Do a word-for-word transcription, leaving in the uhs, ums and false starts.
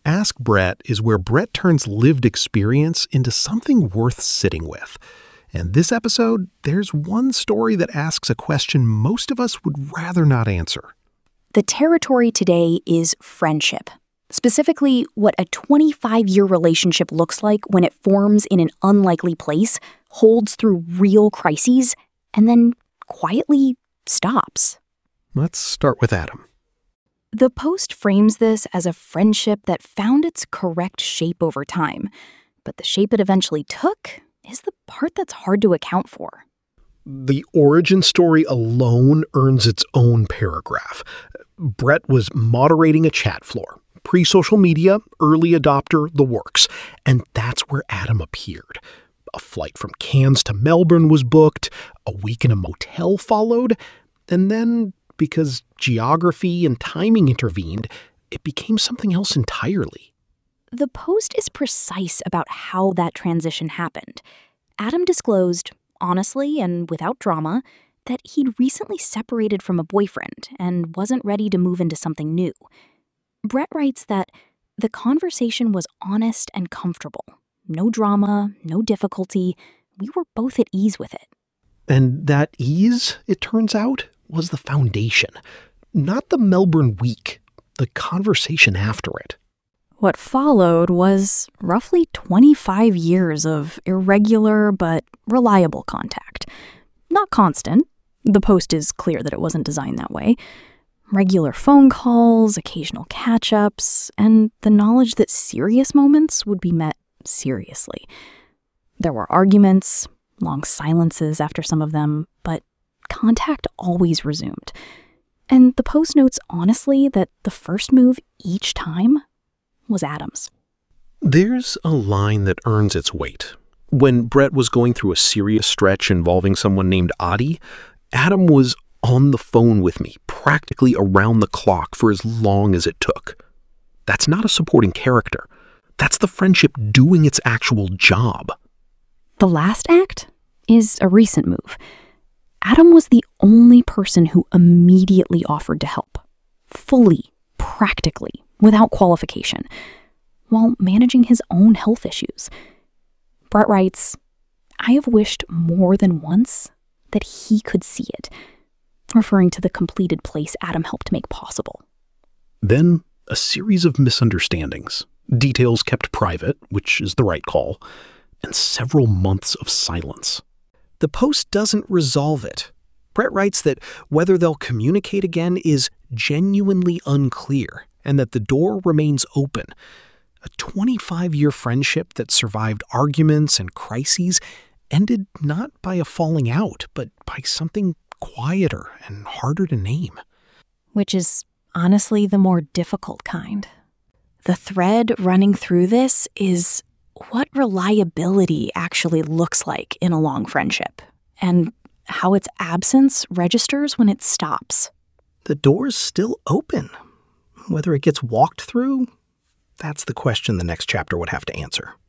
Ask Brett is where Brett turns lived experience into something worth sitting with. And this episode, there's one story that asks a question most of us would rather not answer. The territory today is friendship. Specifically, what a twenty-five-year relationship looks like when it forms in an unlikely place, holds through real crises, and then quietly stops. Let's start with Adam. The Post frames this as a friendship that found its correct shape over time, but the shape it eventually took is the part that's hard to account for. The origin story alone earns its own paragraph. Brett was moderating a chat floor. Pre-social media, early adopter, the works. And that's where Adam appeared. A flight from Cairns to Melbourne was booked. A week in a motel followed. And then, because geography and timing intervened, it became something else entirely. The Post is precise about how that transition happened. Adam disclosed, honestly and without drama, that he'd recently separated from a boyfriend and wasn't ready to move into something new. Brett writes that the conversation was honest and comfortable. No drama, no difficulty. We were both at ease with it. And that ease, it turns out, was the foundation. Not the Melbourne week, the conversation after it. What followed was roughly twenty-five years of irregular but reliable contact. Not constant. The Post is clear that it wasn't designed that way. Regular phone calls, occasional catch-ups, and the knowledge that serious moments would be met seriously. There were arguments, long silences after some of them, but contact always resumed. And the Post notes honestly that the first move each time was Adam's. There's a line that earns its weight. When Brett was going through a serious stretch involving someone named Adi, Adam was on the phone with me, practically around the clock for as long as it took. That's not a supporting character. That's the friendship doing its actual job. The last act is a recent move. Adam was the only person who immediately offered to help. Fully, practically, without qualification, while managing his own health issues. Brett writes, "I have wished more than once that he could see it," referring to the completed place Adam helped make possible. Then, a series of misunderstandings, details kept private, which is the right call, and several months of silence. The Post doesn't resolve it. Brett writes that whether they'll communicate again is genuinely unclear, and that the door remains open. A twenty-five-year friendship that survived arguments and crises ended not by a falling out, but by something quieter and harder to name. Which is honestly the more difficult kind. The thread running through this is what reliability actually looks like in a long friendship, and how its absence registers when it stops. The door's still open. Whether it gets walked through, that's the question the next chapter would have to answer.